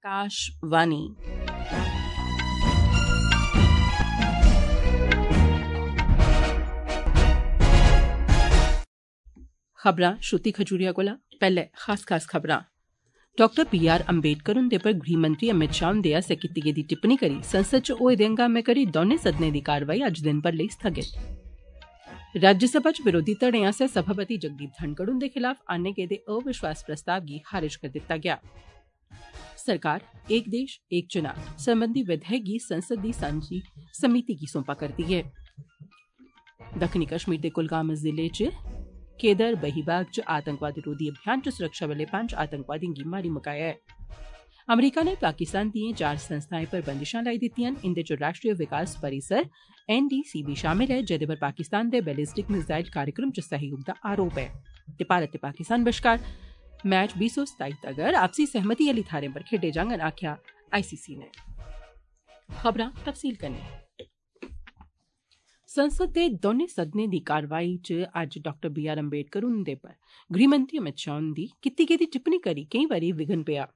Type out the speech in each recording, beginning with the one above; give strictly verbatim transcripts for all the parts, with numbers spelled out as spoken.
आकाशवाणी खबरां श्रुति खजूरिया कोला पैह्ले खास खास खबरां डॉक्टर बी आर अम्बेडकर हुंदे पर गृहमंत्री अमित शाह हुंदे आसेआ कीती गेदी टिप्पणी करी संसद च होए दे हंगामे करी दौनें सदनें दी कारवाई अज्ज दिन भर लेई स्थगित। राज्यसभा च विरोधी धड़ें आसेआ सभापति जगदीप धनखड़ हुंदे खिलाफ आने गेदे अविश्वास प्रस्ताव गी खारिज करी दित्ता गेआ। सरकार एक देश एक चुनाव सरबंधी विधेयक गी संसद दी सांझी समिति गी सौंपा करदी ऐ। दक्खनी कश्मीर दे कुलगाम जिले च केदर बहीबाग च आतंकवाद विरोधी अभियान च सुरक्षाबलें पंज आतंकवादियों गी मारी मुकाया ऐ। अमरीका ने पाकिस्तान दिएं चार संस्थाएं पर बंदिशां लाई दित्तियां न। इंदे च राष्ट्रीय विकास परिसर एन डी सी बी शामिल ऐ, जेदे पर पाकिस्तान दे बैलिस्टिक मिसाइल कार्यक्रम च सहयोग दा आरोप ऐ। ते भारत ते पाकिस्तान बश्कार मैच बीस सौ सताई तगर आपसी सहमति आली थाहरें पर खेड्डे जाङन, आखेआ आई सी सी ने। खबरां तफसील कन्नै संसद दे दौनें सदनें दी कारवाई च अज्ज डॉक्टर बी आर अम्बेडकर हुंदे पर गृहमंत्री अमित शाह हुंदी कीती गेदी टिप्पणी करी केईं बारी विघ्न पेआ।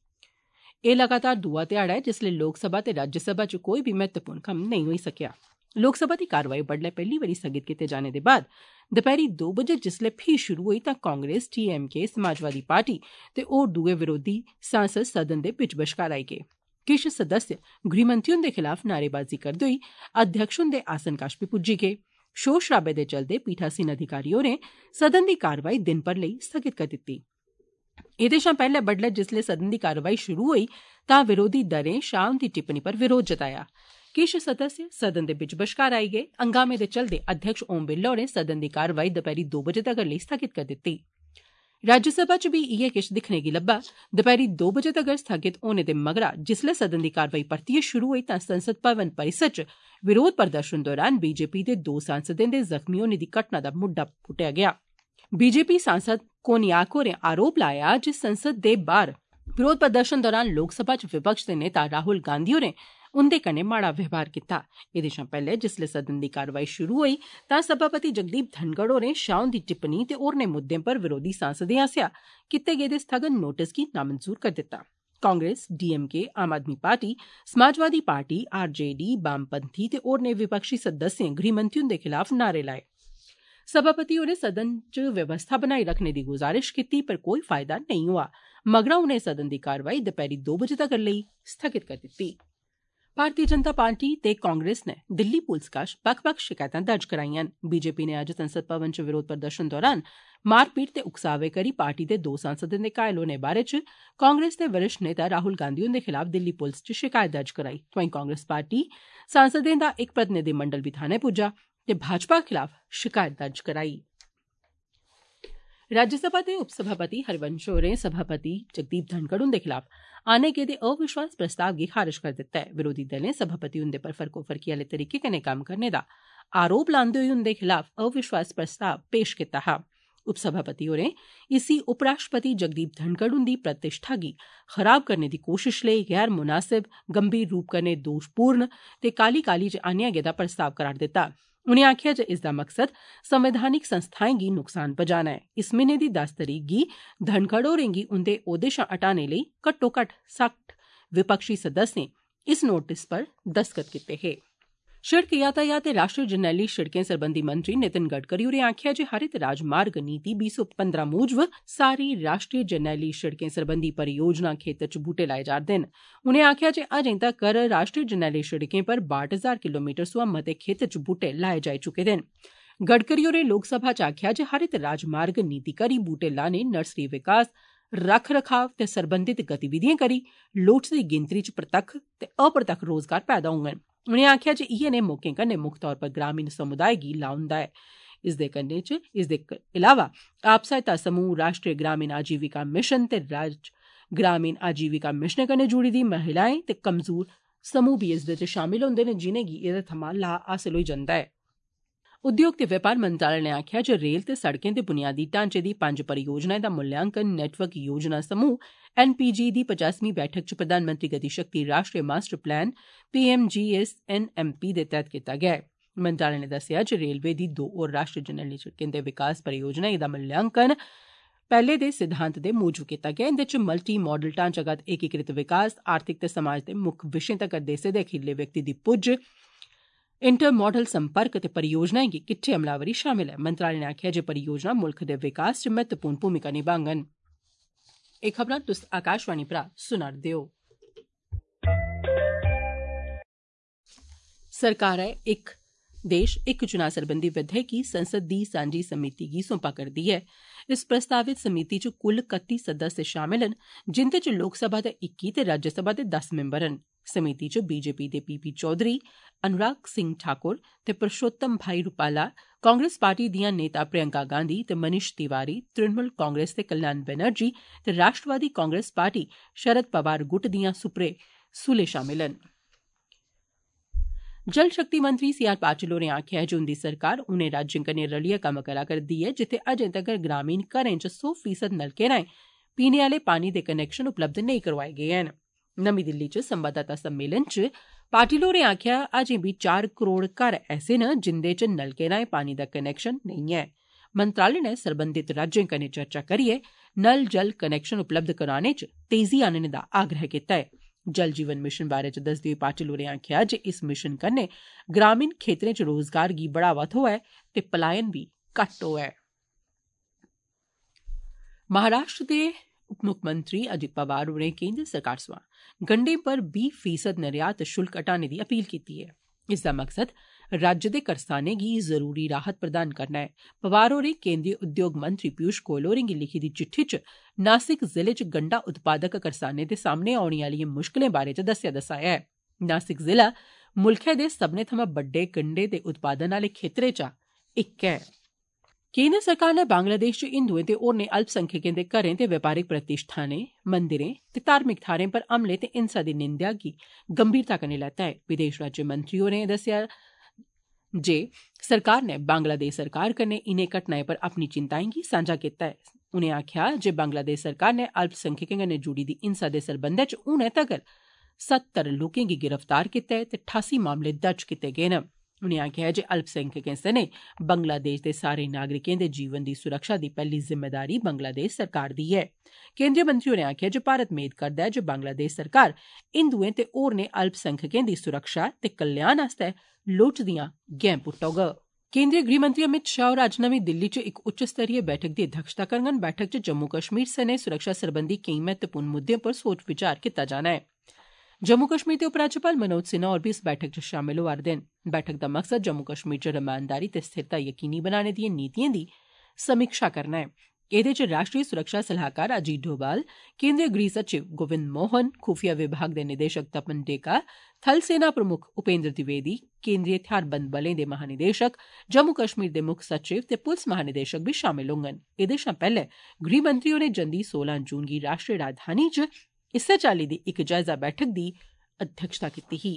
एह् लगातार दूआ ध्याड़ा ऐ जिसलै लोकसभा ते राज्यसभा च कोई बी महत्वपूर्ण कम्म नेईं होई सकेआ। लोकसभा दी कारवाई बड्डलै पैह्ली बारी स्थगित कीते जाने दे बाद दपैह्री दो बजे जिसलै फ्ही शुरू होई तां Congress T M K Samajwadi party ते होर दुए विरोधी सांसद सदन दे बिच्च बश्कार आई गे। किश सदस्य गृहमंत्री हुंदे खिलाफ नारेबाजी करदे होई अध्यक्ष हुंदे आसन कश बी पुज्जी गे। शोर शराबे दे चलदे पीठासीन अधिकारी होरें सदन दी कारवाई दिन भर लेई स्थगित करी दित्ती। एह्दे शा पैह्ले बड्डलै जिसलै सदन दी कारवाई शुरू होई तां विरोधी दलें शाह हुंदी टिप्पणी पर विरोध जताया। किश सदस्य सदन दे बिच्च बश्कार आई गे। हंगामे दे चलदे अध्यक्ष ओम बिरला होरें सदन दी कारवाई दपैह्री दो बजे तगर लेई स्थगित करी दित्ती। राज्यसभा च बी इयै किश दिक्खने गी लब्बा। दपैह्री दो बजे तगर स्थगित होने दे मगरा जिसलै सदन दी कारवाई परतियै शुरू होई तां संसद भवन परिसर च विरोध प्रदर्शन दौरान बीजेपी दे दो सांसदें दे जख्मी होने दी घटना दा मुद्दा पुट्टेआ गेआ। बीजेपी सांसद कोनियाक होरें आरोप लाया जे संसद दे बाह्र विरोध प्रदर्शन दौरान लोकसभा च विपक्ष दे नेता राहुल गांधी होरें उंदे कन्नै माड़ा व्यवहार कीता। एह्दे शा पैह्ले जिसलै सदन दी कारवाई शुरू होई तां सभापति जगदीप धनखड़ होरें शाह हुंदी टिप्पणी ते होरनें मुद्दें पर विरोधी सांसदें आसेआ कीते गेदे स्थगन नोटिस गी नामंजूर करी दित्ता। Congress, D M K, Aam Aadmi party, Samajwadi party, R J D, वामपंथी ते होरनें विपक्षी सदस्यें गृहमंत्री हुंदे खिलाफ नारे लाए। सभापति होरें सदन च व्यवस्था बनाई रखने दी गुजारिश कीती पर कोई फायदा नेईं होआ। मगरा उनें सदन दी कारवाई दपैह्री दो बजे तगर लेई स्थगित करी दित्ती। भारतीय जनता पार्टी ते कांग्रेस ने दिल्ली पुलस कश बक्ख बक्ख शकैतां दर्ज कराईयां न। बीजेपी ने अज्ज संसद भवन च विरोध प्रदर्शन दौरान मारपीट ते उकसावे करी पार्टी दे दो सांसदें दे घायल होने बारे च कांग्रेस दे वरिष्ठ नेता राहुल गांधी हुंदे खिलाफ दिल्ली पुलस च शिकायत दर्ज कराई। तोआईं कांग्रेस पार्टी सांसदें दा इक प्रतिनिधिमंडल बी थाने पुज्जा ते भाजपा खिलाफ शिकायत दर्ज कराई। राज्यसभा दे उपसभापति हरिवंश होरें सभापति जगदीप धनखड़ हुंदे खिलाफ आने गेदे अविश्वास प्रस्ताव गी खारिज करी दित्ता ऐ। विरोधी दलें सभापति हुंदे पर फर्कोफर्की आले तरीके कन्नै कम्म करने दा आरोप लांदे होई उंदे खिलाफ अविश्वास प्रस्ताव पेश कीता हा। उपसभापति होरें इसी उपराष्ट्रपति जगदीप धनखड़ हुंदी प्रतिष्ठा गी खराब करने दी कोशिश लेई गैर मुनासिब, गंभीर रूप कन्नै दोशपूर्ण ते काली काली च आनेआ गेदा प्रस्ताव करार दित्ता। उनें आखेआ जे इसदा मकसद संवैधानिक संस्थाएं गी नुकसान पजाना ऐ। इस म्हीने दी दस तरीक गी धनखड़ होरें गी उंदे ओह्दे शा हटाने लेई घट्टो घट्ट सट्ठ विपक्षी सदस्यें इस नोटिस पर दस्तखत कीते हे। शिड़क यातायात ते राष्ट्रीय जरनैली शिड़कें सरबंधी मंत्री नितिन गडकरी होरें आखेआ जे हरित राजमार्ग नीति बीह् सौ पंदरां मूजब सारी राष्ट्रीय जरनैली शिड़कें सरबंधी परियोजना खेतर च बूह्टे लाए जा'रदे न। उनें आखेआ जे अजें तक्कर राष्ट्रीय जरनैली शिड़कें पर बाह्ठ हजार किलोमीटर सोयां मते खेतर च बूह्टे लाए जाई चुके दे न। गडकरी होरें लोकसभा च आखेआ जे हरित राजमार्ग नीति करी बूह्टे लाने, नर्सरी विकास, रख रखाव ते सरबंधित गतिविधिएं करी लोड़चदी गिनतरी च परतक्ख ते अप्रतक्ख रोजगार पैदा होङन। उनें आखेआ जे इयै नेह् मौकें कन्नै मुक्ख तौर पर ग्रामीण समुदाय गी लाह् होंदा ऐ। इसदे कन्नै च इसदे इलावा आप सहायता समूह, राष्ट्रीय ग्रामीण आजीविका मिशन ते राज्य ग्रामीण आजीविका मिशनें कन्नै जुड़ी दी महिलाएं ते कमजोर समूह बी इसदे च शामिल होंदे न, जिनेंगी एह्दे थमां लाह् हासल होई जंदा ऐ। उद्योग ते व्यापार मंत्रालय ने आखेआ जे रेल ते सड़कें ते बुनियादी ढांचे दी पंज परियोजनाएं दा मूल्यांकन नेटवर्क योजना समूह एन पी जी दी पचासवीं बैठक च प्रधानमंत्री गति शक्ति राष्ट्रीय master plan P M G S N M P दे तैह्त कीता गेआ ऐ। मंत्रालय ने दस्सेआ जे रेलवे दी दो होर राष्ट्रीय जरनैली शिड़कें दे विकास परियोजनाएं दा मूल्यांकन पैहले दे सिद्धांत दे मूजब कीता गेआ। इंदे च मल्टी मॉडल ढांचागत एकीकृत विकास, आर्थिक ते समाज दे मुक्ख विशें तगर देसै दे खीरले व्यक्ति दी पुज्ज, इंटर मॉडल संपर्क ते परियोजनाएं गी किट्ठे अमलावरी शामिल ऐ। मंत्रालय ने आखेआ जे परियोजना मुल्ख दे विकास च महत्वपूर्ण भूमिका निभाङन। एह् खबरां तुस आकाशवाणी परा सुना'रदे ओ। सरकारै इक देश इक चुनां सरबंधी विधेयक गी संसद दी सांझी समिति गी सौंपा करदी ऐ। इस प्रस्तावित समिति च कुल कत्ती सदस्य शामिल न, जिंदे च लोकसभा दे इक्की ते राज्यसभा दे दस मिम्बर न। समिति च बीजेपी दे पी पी चौधरी, अनुराग सिंह ठाकुर ते पुरुषोत्तम भाई रूपाला, कांग्रेस पार्टी दियां नेता प्रियंका गांधी ते मनीष तिवारी, तृणमूल कांग्रेस दे कल्याण बनर्जी ते राष्ट्रवादी कांग्रेस पार्टी शरद पवार गुट दियां सुप्रे सूले शामिल न। जल शक्ति मंत्री सी आर पाटिल होरें आखेआ ऐ जे उंदी सरकार उनें राज्यें कन्नै रलियै कम्म करा करदी ऐ जित्थै अजें तगर ग्रामीण घरें च सौ फीसद नलके राएं पीने आले पानी दे कनैक्शन उपलब्ध नेईं करोआए गे हैन। नमीं दिल्ली च संवाददाता सम्मेलन च पाटिल होरें आखेआ अजें बी चार करोड़ घर ऐसे न जिंदे च नलके राएं पानी दा कनैक्शन नेईं ऐ। मंत्रालय ने सरबंधित राज्यें कन्नै चर्चा करियै नल जल कनैक्शन उपलब्ध कराने च तेजी आनने दा आग्रह कीता ऐ। जल जीवन मिशन बारै च दसदे होई पाटिल होरें आखेआ जे इस मिशन कन्नै ग्रामीण खेतरें च रोजगार गी बढ़ावा थ्होआ ऐ ते पलायन बी घट्ट होआ ऐ। महाराष्ट्र दे उप मुक्खमंत्री अजित पवार होरें केंद्र सरकार सोयां गंढें पर बीह् फीसद निर्यात शुल्क हटाने दी अपील कीती ऐ। इसदा मकसद राज्य दे करसानें गी जरूरी राहत प्रदान करना ऐ। पवार होरें केंद्रीय उद्योग मंत्री पीयूष गोयल होरें गी लिखी दी चिट्ठी च नासिक जिले च गंडा उत्पादक करसानें दे सामने औने आलियें मुश्कलें बारै च दस्सेआ दसाया ऐ। नासिक जिला मुल्खै दे सब्बने थमां बड्डे गंडे दे उत्पादन आले खेत्रें चा इक ऐ। केंद्र सरकार ने बांग्लादेश च हिंदुएं ते होरनें अल्पसंख्यकें दे घरें ते व्यापारिक प्रतिष्ठानें, मंदिरें ते धार्मिक थाहरें पर हमले ते हिंसा दी निंदेआ गी गंभीरता कन्नै लैता ऐ। विदेश राज्य मंत्री होरें दस्सेआ जे सरकार नै बांग्लादेश सरकार कन्नै इनें घटनाएं पर अपनी चिंताएं गी सांझा कीता ऐ। उनें आखेआ जे बांग्लादेश सरकार नै अल्पसंख्यकें कन्नै जुड़ी दी हिंसा दे सरबंधै च हुनै तगर सत्तर लोकें गी गिरफ्तार कीता ऐ ते ठासी मामले दर्ज कीते गे न। उनें आखेआ जे अल्पसंख्यकें सने बंगलादेश दे सारे नागरिकें दे जीवन दी सुरक्षा दी पैहली जिम्मेदारी बंगलादेश सरकार दी ऐ। केंद्रीय मंत्री होरें आखेआ जे भारत मेद करदा ऐ जे बंगलादेश सरकार हिंदुएं ते होरनें अल्पसंख्यकें दी सुरक्षा ते कल्याण आस्तै लोड़चदियां गैं पुट्टोग। केंद्रीय गृहमंत्री अमित शाह होर अज्ज नमीं दिल्ली च इक उच्च स्तरीय बैठक दी अध्यक्षता करङन। बैठक च जम्मू कश्मीर सने सुरक्षा सरबंधी केईं महत्वपूर्ण मुद्दें पर सोच विचार कीता जाना ऐ। जम्मू कश्मीर दे उपराज्यपाल मनोज सिन्हा होर बी इस बैठक च शामिल होआ'रदे न। बैठक दा मकसद जम्मू कश्मीर च रमानदारी ते स्थिरता यकीनी बनाने दिएं नीतिएं दी समीक्षा करना ऐ। एह्दे च राष्ट्रीय सुरक्षा सलाहकार अजीत डोभाल, केंद्रीय गृह सचिव गोविंद मोहन, खुफिया विभाग दे निदेशक तपन डेका, थल सेना प्रमुख उपेंद्र द्विवेदी, केंद्रीय थेहारबंद बलें दे महानिदेशक, जम्मू कश्मीर दे मुक्ख सचिव ते पुलस महानिदेशक बी शामिल होङन। एह्दे शा पैह्ले गृहमंत्री होरें जंदी सोलां जून गी राष्ट्रीय राजधानी च इस्सै चाल्ली दी इक जायजा बैठक दी अध्यक्षता कीती ही।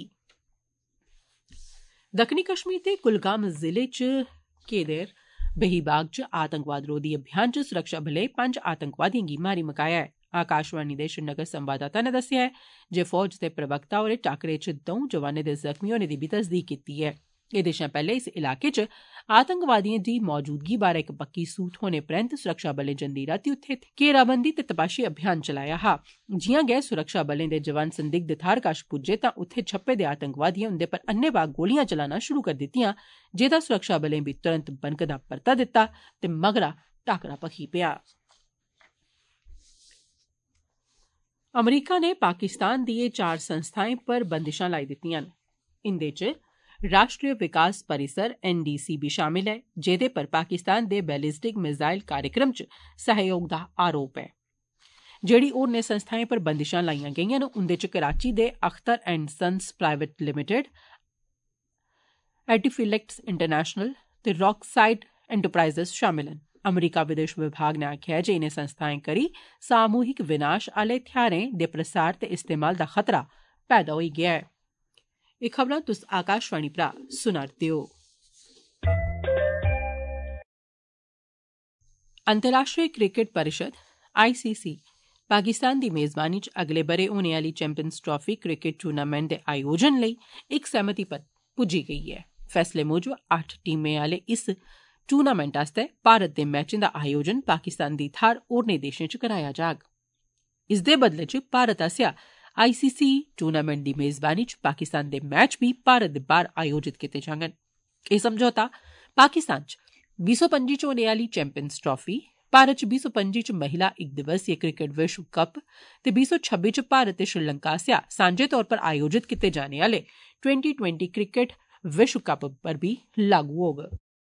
दक्खनी कश्मीर दे कुलगाम जिले च केदेर बेहीबाग च आतंकवाद रोधी अभियान च सुरक्षा बलें पंज आतंकवादिएं गी मारी मकाया ऐ। आकाशवाणी दे श्रीनगर संवाददाता नै दस्सेआ ऐ जे फौज दे प्रवक्ता होरें टाकरे च द'ऊं जवानें दे जख्मी होने दी बी तसदीक कीती ऐ। एह्दे शा पैह्ले इस इलाके च आतंकवादिएं दी मौजूदगी बारै इक पक्की सूह थ्होने परैंत सुरक्षा बलें जंदी रातीं उत्थै घेराबंदी ते तपाशी अभियान चलाया हा। जियां गै सुरक्षा बलें दे जवान संदिग्ध थाह्र कश पुज्जे तां उत्थै छप्पे दे आतंकवादिएं उंदे पर अन्नेवाह गोलियां चलाना शुरू करी दित्तियां, जेह्दा सुरक्षा बलें बी तुरंत बनकदा परता दित्ता ते मगरा टाकरा भखी पेआ। अमरीका ने पाकिस्तान दिएं चार संस्थाएं पर बंदिशां लाई दित्तियां न। इंदे च राष्ट्रीय विकास परिसर एन डी सी बी शामिल ऐ, जेह्दे पर पाकिस्तान दे बैलिस्टिक मिसाइल कार्यक्रम च सहयोग दा आरोप ऐ। जेह्ड़ी होरनें संस्थाएं पर बंदिशां लाइयां गेइयां न उंदे च कराची दे Akhtar and sons private limited, Atiflex international ते रॉकसाइड एंटरप्राइजेस शामिल न। अमरीका विदेश विभाग ने आखेआ जे इनें संस्थाएं करी सामूहिक विनाश आह्ले हथियारें दे प्रसार ते इस्तेमाल दा खतरा पैदा होई गेआ ऐ। एह् खबरां तुस आकाशवाणी परा सुना'रदे ओ। अंतर्राष्ट्रीय क्रिकेट परिषद आई सी सी पाकिस्तान दी मेजबानी च अगले ब'रे होने आह्ली चैंपियंस ट्राफी क्रिकेट टूर्नामेंट दे आयोजन लेई इक सैह्मति पर पुज्जी गेई ऐ। फैसले मूजब अट्ठ टीमें आह्ले इस टूर्नामेंट आस्तै भारत दे मैचें दा आयोजन पाकिस्तान दी थाह्र होरनें देशें च कराया जाग। इसदे बदले च भारत आसेआ आईसीसी टूर्नामेंट दी मेजबानी च पाकिस्तान दे मैच बी भारत दे बाह्र आयोजित कीते जाङन। एह् समझौता पाकिस्तान च बीह् सौ पंजी च होने आह्ली चैंपियंस ट्राफी, भारत च बीह् सौ पंजी च महिला इक दिवसीय क्रिकेट विश्व कप ते बीह् सौ छब्बी च भारत ते श्रीलंका आसेआ सांझे तौर पर आयोजित कीते जाने आह्ले ट्वेंटी ट्वेंटी क्रिकेट विश्व कप पर बी लागू होग।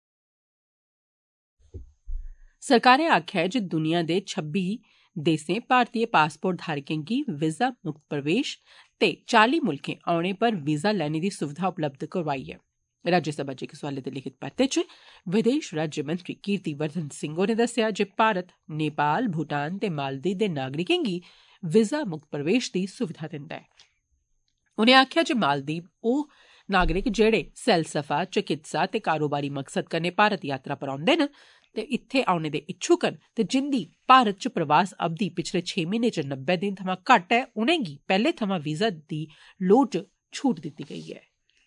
सरकारै आखेआ ऐ जे दुनिया दे छब्बी देसें भारतीय पासपोर्ट धारकें गी वीजा मुक्त प्रवेश ते चाली मुल्खें औने पर वीजा लैने दी सुविधा उपलब्ध करोआई ऐ। राज्यसभा च इक सोआलै दे लिखित परते च विदेश राज्यमंत्री कीर्ति वर्धन सिंह होरें दस्सेआ जे भारत नेपाल, भूटान ते मालदीव दे नागरिकें गी वीजा मुक्त प्रवेश दी सुविधा दिंदा ऐ। उनें आखेआ जे मालदीव ओह नागरिक जेहड़े सैलसफा, चिकित्सा ते कारोबारी मकसद कन्नै भारत यात्रा पर औंदे न ते इत्थे औने दे इच्छुक न ते जिंदी भारत च प्रवास अवधि पिछले छे म्हीने च नब्बे दिन थमां घट्ट ऐ, उनेंगी पैह्ले थमां वीजा दी लोड़ च छूट दित्ती गेई ऐ।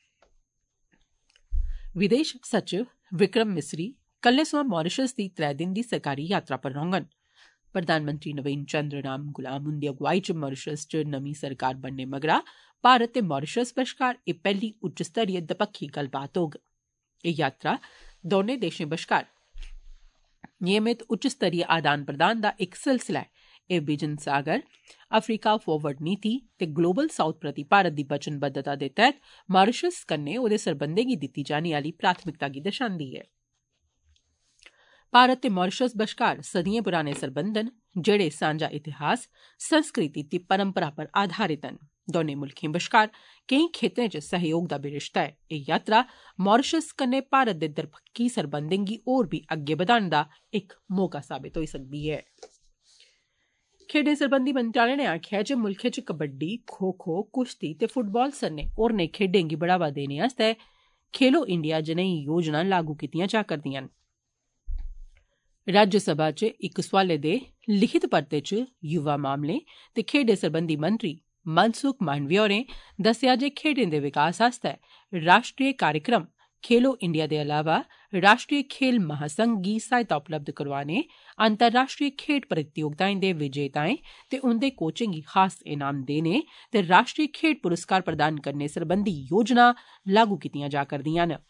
विदेश सचिव विक्रम मिसरी कल्लै सोयां मारिशस दी त्रै दिन दी सरकारी यात्रा पर रौह्ङन। प्रधानमंत्री नवीन चंद्र राम गुलाम हुंदी अगुवाई च मारिशस च नमीं सरकार बनने मगरा भारत ते मारिशस बश्कार एह् पैह्ली उच्च स्तरीय दपक्खी गल्लबात होग। एह् यात्रा दौनें देशें बश्कार नियमित उच्च स्तरीय आदान प्रदान दा इक सिलसिला ऐ। एह् बिजन सागर, अफ्रीका फॉरवर्ड नीति ते ग्लोबल साउथ प्रति भारत दी वचनबद्धता दे तैह्त मारिशस कन्नै ओह्दे सरबंधें गी दित्ती जाने आह्ली प्राथमिकता गी दर्शांदी ऐ। भारत ते मारिशस बश्कार सदियें पुराने सरबंध न, जेह्ड़े सांझा इतिहास, संस्कृति ते परंपरा पर आधारित न। दौनें मुल्खें बश्कार केईं खेत्तरें च सहयोग दा बी रिश्ता ऐ। एह् यात्रा मारिशस कन्नै भारत दे दपक्खी सरबंधें गी होर बी अग्गै बधाने दा इक मौका साबित होई सकदी ऐ। खेड्ढें सरबंधी मंत्रालय ने आखेआ जे मुल्खै च कबड्डी, खो खो, कुश्ती ते फुटबाल सने होरनें खेड्ढें गी बढ़ावा देने आस्तै खेलो इंडिया जनेही योजना लागू कीतियां जा करदियां न। राज्यसभा च इक सोआलै दे लिखित परते च युवा मामले ते खेड्ढें सरबंधी मंत्री मनसुख मांडविया होरें दस्सेआ जे खेड्ढें दे विकास आस्तै राष्ट्रीय कार्यक्रम खेलो इंडिया दे अलावा राष्ट्रीय खेल महासंघ गी सहायता उपलब्ध करोआने, अंतर्राष्ट्रीय खेड्ढ प्रतियोगिताएं दे विजेताएं ते उंदे कोचें गी खास इनाम देने ते राष्ट्रीय खेड्ढ पुरस्कार प्रदान करने सरबंधी योजना लागू कीतियां जा करदियां न।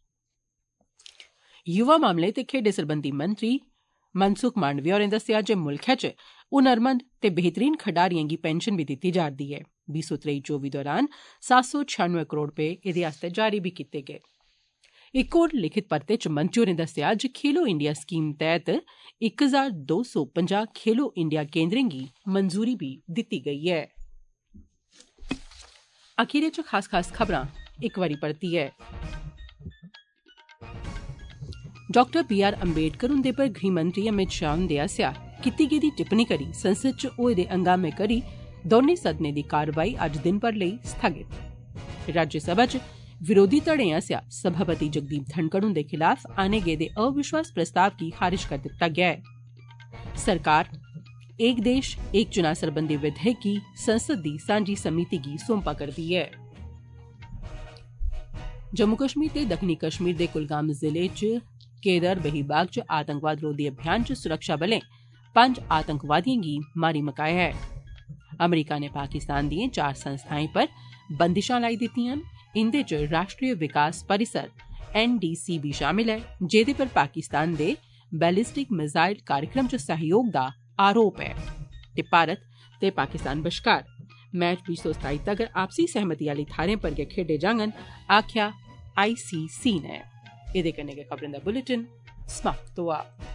युवा मामले ते खेड्ढें सरबंधी मंत्री मनसुख मांडविया होरें दस्सेआ जे मुल्खै च हुनरमंद ते बेहतरीन खडारियें गी पेंशन बी दित्ती जा'रदी ऐ। बीह् सौ त्रेई चौबी दौरान सत्त सौ छियानवे करोड़ रपे एह्दे आस्तै जारी बी कीते गे। इक होर लिखित परते च मंत्री होरें दस्सेआ जे खेलो इंडिया स्कीम तैह्त इक हजार दो सौ पंजाह् खेलो इंडिया केन्द्रें गी मंजूरी बी दित्ती गेई ऐ। अखीरै च खास खास खबरां इक बारी परतियै। डाक्टर बी आर अम्बेडकर हुंदे पर गृहमंत्री अमित शाह हुंदे आसेआ कीती गेदी टिप्पणी करी संसद च होए दे हंगामे करी दौनें सदनें दी कारवाई अज्ज दिन भर लेई स्थगित। राज्यसभा च विरोधी धड़ें आसेआ सभापति जगदीप धनखड़ हुंदे खिलाफ आने गेदे अविश्वास प्रस्ताव गी खारिज करी दित्ता गेआ ऐ। सरकार एक देश एक चुनां सरबंधी विधेयक गी संसद दी सांझी समिति गी सौंपा करदी ऐ। जम्मू कश्मीर ते दक्खनी कश्मीर दे कुलगाम जिले च केदर बहीबाग च आतंकवाद रोधी अभियान च सुरक्षा बलें पंज आतंकवादियें गी मारी मकाया ऐ। अमरीका ने पाकिस्तान दियें चार संस्थाएं पर बंदिशां लाई दित्तियां न। इंदे च राष्ट्रीय विकास परिसर एन डी सी बी शामिल ऐ, जेदे पर पाकिस्तान दे बैलिस्टिक मिसाइल कार्यक्रम च सहयोग दा आरोप ऐ। ते भारत ते पाकिस्तान बश्कार मैच बीह् सौ सताई तगर आपसी सहमति आली थाह्रें पर गै खेड्डे जाङन, आखेआ आई सी सी ने। एह्दे कन्नै गै खबरें दा बुलेटिन समाप्त होआ।